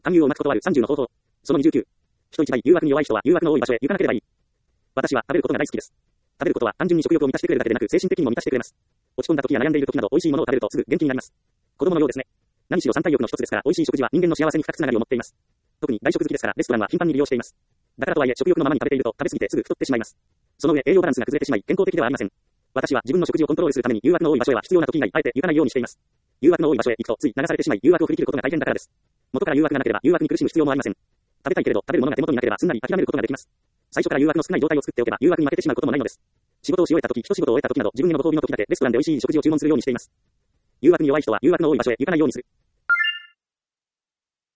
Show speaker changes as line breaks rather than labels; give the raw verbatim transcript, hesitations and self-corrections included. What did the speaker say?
勧誘をうまく断るさんじゅうの方法。そのにじゅうきゅう。人一倍誘惑に弱い人は誘惑の多い場所へ行かなければいい。私は食べることが大好きです。食べることは単純に食欲を満たしてくれるだけでなく精神的にも満たしてくれます。落ち込んだ時や悩んでいる時など美味しいものを食べるとすぐ元気になります。子供のようですね。何しろ三体欲の一つですから美味しい食事は人間の幸せに深くつながりを持っています。特に外食好きですからレストランは頻繁に利用しています。だからとはいえ食欲のままに食べていると食べ過ぎてすぐ太ってしまいます。その上栄養バランスが崩れてしまい健康的ではありません。私は自分の食事をコントロールするために誘惑の多い場所へは必要な時以外あえて行かないようにしています。誘惑の多い場所へ行くとつい流されてしまい誘惑を振り切ることが大変だからです。元から誘惑がなければ誘惑に苦しむ必要もありません。食べたいけれど食べるものが手元になければすんなり諦めることができます。最初から誘惑の少ない状態を作っておけば誘惑に負けてしまうこともないのです。仕事をし終えた時、一仕事を終えた時など自分へのご褒美の時だけレストランで美味しい食事を注文するようにしています。誘惑に弱い人は誘惑の多い場所へ行かないようにする。